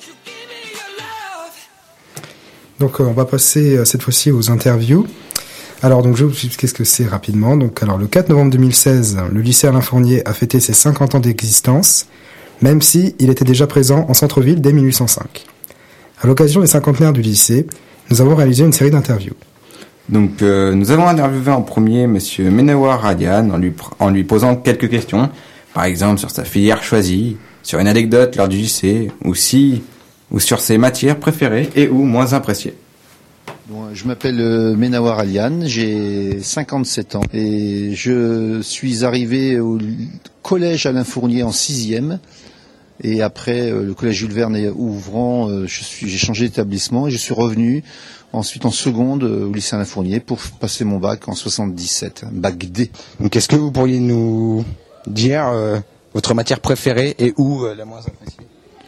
Donc on va passer cette fois-ci aux interviews. Alors donc je vais vous expliquer ce que c'est rapidement. Donc alors le 4 novembre 2016, le lycée Alain Fournier a fêté ses 50 ans d'existence, même si il était déjà présent en centre-ville dès 1805. À l'occasion des cinquantenaires du lycée, nous avons réalisé une série d'interviews. Donc nous avons interviewé en premier monsieur Menawar Radian en lui posant quelques questions, par exemple sur sa filière choisie, sur une anecdote lors du lycée, ou sur ses matières préférées et ou moins appréciées. Bon, je m'appelle Menawar Alian, j'ai 57 ans et je suis arrivé au collège Alain Fournier en 6e. Et après le collège Jules Verne ouvrant, j'ai changé d'établissement et je suis revenu ensuite en seconde au lycée Alain Fournier pour passer mon bac en 77, un bac D. Donc est-ce que vous pourriez nous dire votre matière préférée et ou la moins appréciée?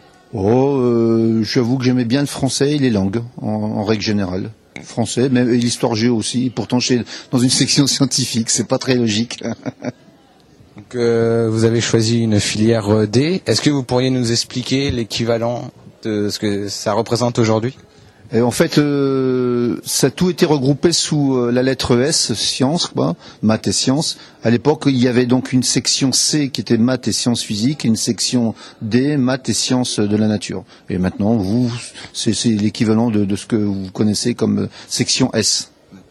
J'avoue que j'aimais bien le français et les langues en règle générale. Français, mais l'histoire géo aussi. Pourtant, je suis dans une section scientifique, c'est pas très logique. Donc, vous avez choisi une filière D. Est-ce que vous pourriez nous expliquer l'équivalent de ce que ça représente aujourd'hui? Et en fait, ça a tout été regroupé sous la lettre S, sciences, quoi, maths et sciences. À l'époque, il y avait donc une section C qui était maths et sciences physiques, et une section D, maths et sciences de la nature. Et maintenant, c'est l'équivalent de ce que vous connaissez comme section S.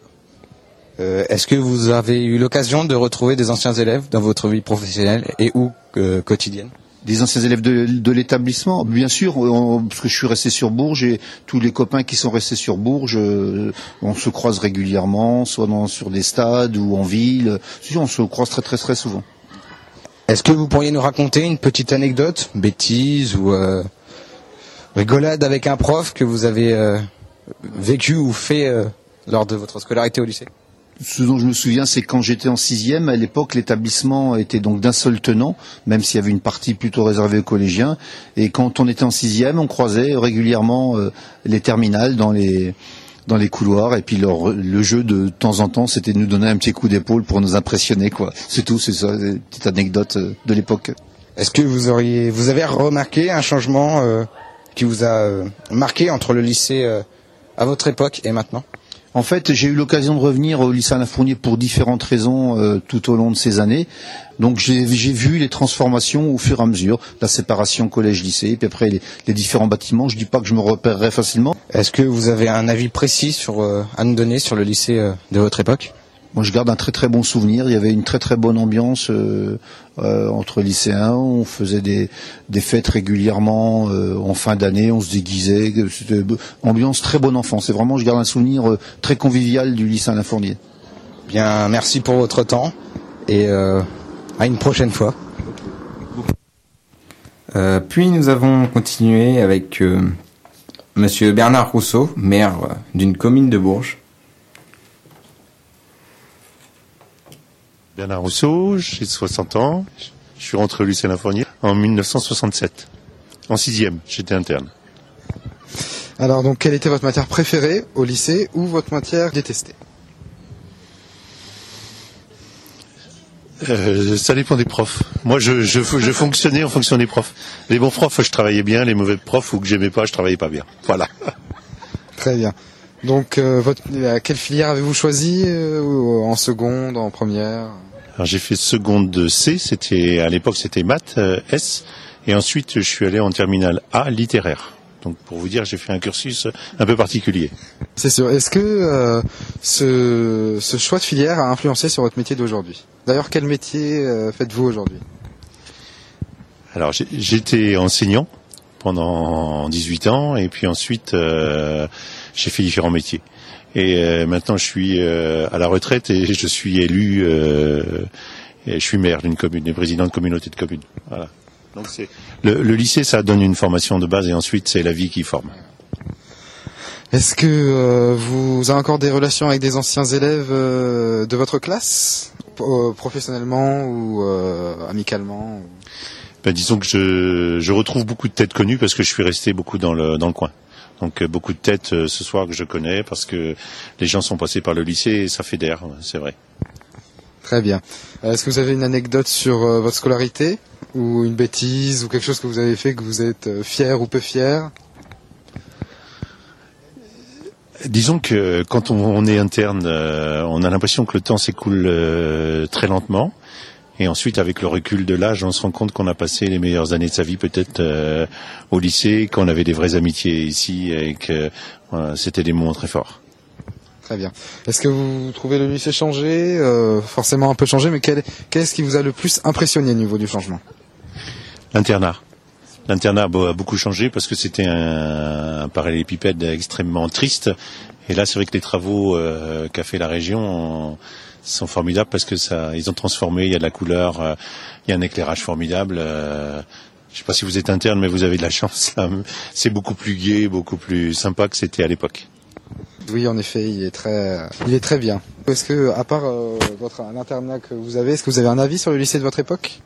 Est-ce que vous avez eu l'occasion de retrouver des anciens élèves dans votre vie professionnelle et ou quotidienne? Des anciens élèves de l'établissement, bien sûr, parce que je suis resté sur Bourges et tous les copains qui sont restés sur Bourges, on se croise régulièrement, soit sur des stades ou en ville. On se croise très très très souvent. Est-ce que vous pourriez nous raconter une petite anecdote, bêtise ou rigolade avec un prof que vous avez vécu ou fait lors de votre scolarité au lycée? Ce dont je me souviens, c'est quand j'étais en 6e, à l'époque, l'établissement était donc d'un seul tenant, même s'il y avait une partie plutôt réservée aux collégiens. Et quand on était en 6e, on croisait régulièrement les terminales dans les couloirs. Et puis le jeu de temps en temps, c'était de nous donner un petit coup d'épaule pour nous impressionner, quoi. C'est tout, c'est ça, une petite anecdote de l'époque. Est-ce que vous avez remarqué un changement qui vous a marqué entre le lycée à votre époque et maintenant? En fait, j'ai eu l'occasion de revenir au lycée Alain Fournier pour différentes raisons tout au long de ces années. Donc j'ai vu les transformations au fur et à mesure, la séparation collège-lycée, puis après les différents bâtiments. Je dis pas que je me repérerai facilement. Est-ce que vous avez un avis précis à nous donner sur le lycée de votre époque? Moi, je garde un très très bon souvenir. Il y avait une très très bonne ambiance entre lycéens. On faisait des fêtes régulièrement en fin d'année. On se déguisait. C'était une ambiance très bonne enfant. C'est vraiment, je garde un souvenir très convivial du lycée Alain Fournier. Bien, merci pour votre temps et à une prochaine fois. Puis nous avons continué avec monsieur Bernard Rousseau, maire d'une commune de Bourges. Bernard Rousseau, j'ai 60 ans, je suis rentré au lycée Alain Fournier en 1967. En 6e, j'étais interne. Alors donc quelle était votre matière préférée au lycée ou votre matière détestée? Ça dépend des profs. Moi, je fonctionnais en fonction des profs. Les bons profs, je travaillais bien. Les mauvais profs, ou que j'aimais pas, je travaillais pas bien. Voilà. Très bien. Donc, quelle filière avez-vous choisi en seconde, en première? Alors, j'ai fait seconde C. À l'époque, c'était maths S. Et ensuite, je suis allé en terminale A, littéraire. Donc, pour vous dire, j'ai fait un cursus un peu particulier. C'est sûr. Est-ce que ce choix de filière a influencé sur votre métier d'aujourd'hui? D'ailleurs, quel métier faites-vous aujourd'hui? Alors, j'étais enseignant pendant 18 ans. Et puis ensuite, j'ai fait différents métiers. Et maintenant, je suis à la retraite et je suis élu. Et je suis maire d'une commune, et président de communauté de communes. Voilà. Donc c'est le lycée, ça donne une formation de base et ensuite c'est la vie qui forme. Est-ce que vous avez encore des relations avec des anciens élèves de votre classe, professionnellement ou amicalement? Disons que je retrouve beaucoup de têtes connues parce que je suis resté beaucoup dans le coin. Donc beaucoup de têtes ce soir que je connais parce que les gens sont passés par le lycée et ça fédère, c'est vrai. Très bien. Est-ce que vous avez une anecdote sur votre scolarité ou une bêtise ou quelque chose que vous avez fait que vous êtes fier ou peu fier? Disons que quand on est interne, on a l'impression que le temps s'écoule très lentement. Et ensuite, avec le recul de l'âge, on se rend compte qu'on a passé les meilleures années de sa vie peut-être au lycée, qu'on avait des vraies amitiés ici et que c'était des moments très forts. Très bien. Est-ce que vous trouvez le lycée changé, forcément un peu changé, mais qu'est-ce qui vous a le plus impressionné au niveau du changement? L'internat. L'internat a beaucoup changé parce que c'était un parallélépipède extrêmement triste. Et là, c'est vrai que les travaux qu'a fait la région sont formidables parce que ils ont transformé, il y a de la couleur, il y a un éclairage formidable. Je sais pas si vous êtes interne, mais vous avez de la chance. Là. C'est beaucoup plus gai, beaucoup plus sympa que c'était à l'époque. Oui, en effet, il est très bien. Est-ce que, à part l'internat que vous avez, est-ce que vous avez un avis sur le lycée de votre époque?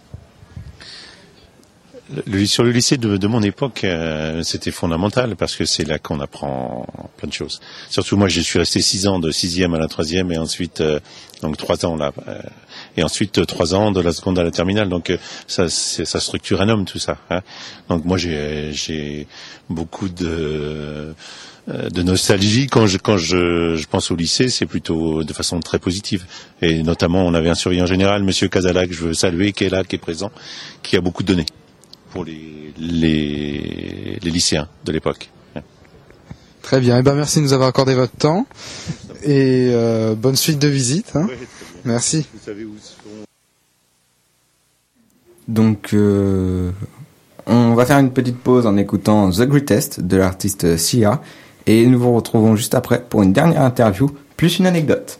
Sur le lycée de mon époque, c'était fondamental parce que c'est là qu'on apprend plein de choses. Surtout moi, je suis resté 6 ans de 6e à la 3e et ensuite donc 3 ans là et ensuite 3 ans de la seconde à la terminale. Donc ça structure un homme tout ça. Hein. Donc moi j'ai beaucoup de nostalgie quand je pense au lycée, c'est plutôt de façon très positive. Et notamment, on avait un surveillant général, Monsieur Casala, que je veux saluer, qui est là, qui est présent, qui a beaucoup donné pour les lycéens de l'époque. Très bien. Merci de nous avoir accordé votre temps et bonne suite de visite. Hein. Ouais, merci. Vous savez où sont... Donc, on va faire une petite pause en écoutant The Greatest de l'artiste Sia. Et nous vous retrouvons juste après pour une dernière interview, plus une anecdote.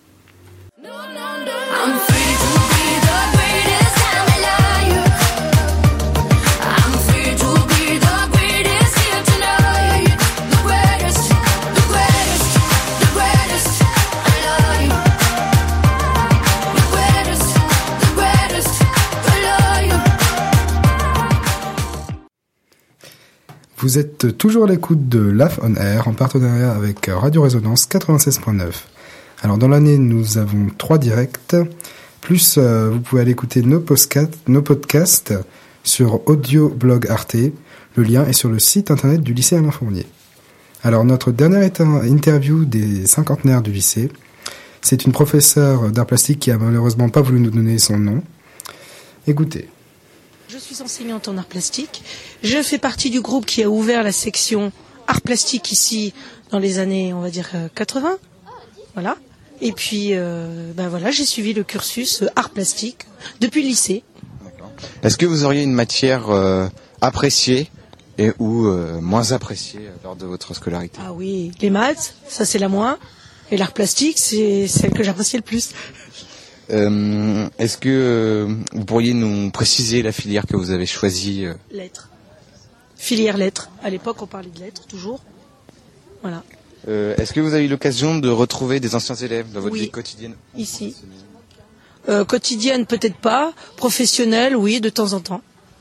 Vous êtes toujours à l'écoute de Laugh on Air en partenariat avec Radio Résonance 96.9. Alors dans l'année, nous avons 3 directs, plus vous pouvez aller écouter nos podcasts sur Audio Blog Arte. Le lien est sur le site internet du lycée Alain Fournier. Alors notre dernière interview des cinquantenaires du lycée, c'est une professeure d'art plastique qui a malheureusement pas voulu nous donner son nom. Écoutez. Je suis enseignante en art plastique. Je fais partie du groupe qui a ouvert la section art plastique ici dans les années, on va dire, 80. Voilà. Et puis, voilà, j'ai suivi le cursus art plastique depuis le lycée. D'accord. Est-ce que vous auriez une matière appréciée ou moins appréciée lors de votre scolarité? Ah oui, les maths, ça c'est la moins. Et l'art plastique, c'est celle que j'appréciais le plus. Est-ce que vous pourriez nous préciser la filière que vous avez choisie? Lettres. Filière lettres. À l'époque, on parlait de lettres, toujours. Voilà. Est-ce que vous avez eu l'occasion de retrouver des anciens élèves dans votre vie quotidienne? Ici. Quotidienne, peut-être pas. Professionnelle, oui, de temps en temps.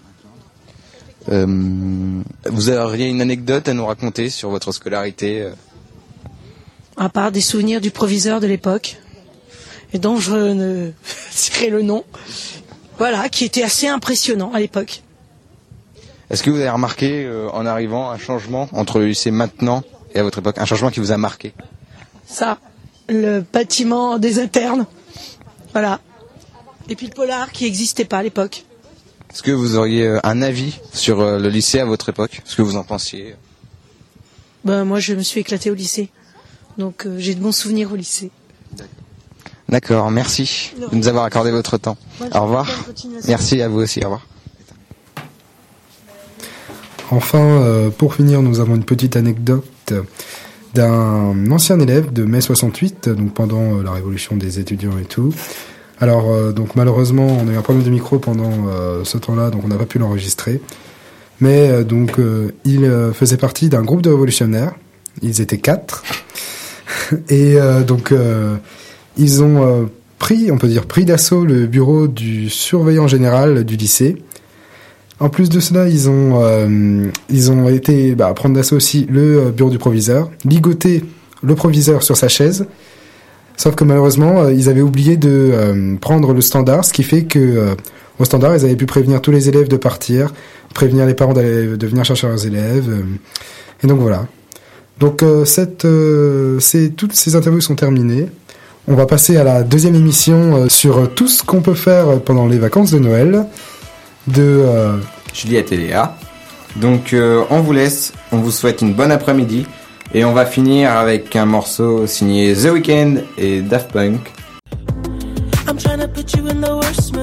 Vous auriez une anecdote à nous raconter sur votre scolarité? À part des souvenirs du proviseur de l'époque. Et dont je ne dirai le nom, voilà, qui était assez impressionnant à l'époque. Est-ce que vous avez remarqué, en arrivant, un changement entre le lycée maintenant et à votre époque, un changement qui vous a marqué? Ça, le bâtiment des internes, voilà. Et puis le polar qui n'existait pas à l'époque. Est-ce que vous auriez un avis sur le lycée à votre époque? Ce que vous en pensiez? Moi, je me suis éclatée au lycée, donc j'ai de bons souvenirs au lycée. D'accord, merci de nous avoir accordé votre temps. Au revoir. Merci à vous aussi, au revoir. Enfin, pour finir, nous avons une petite anecdote d'un ancien élève de mai 68, donc pendant la révolution des étudiants et tout. Alors, donc malheureusement, on a eu un problème de micro pendant ce temps-là, donc on n'a pas pu l'enregistrer. Mais il faisait partie d'un groupe de révolutionnaires. Ils étaient 4. Et ils ont pris d'assaut le bureau du surveillant général du lycée. En plus de cela, ils ont été prendre d'assaut aussi le bureau du proviseur, ligoter le proviseur sur sa chaise. Sauf que malheureusement, ils avaient oublié de prendre le standard, ce qui fait que au standard, ils avaient pu prévenir tous les élèves de partir, prévenir les parents de venir chercher leurs élèves. Et donc voilà. Donc toutes ces interviews sont terminées. On va passer à la deuxième émission sur tout ce qu'on peut faire pendant les vacances de Noël de Juliette et Léa. Donc on vous laisse, on vous souhaite une bonne après-midi et on va finir avec un morceau signé The Weeknd et Daft Punk. I'm trying to put you in the worst mood.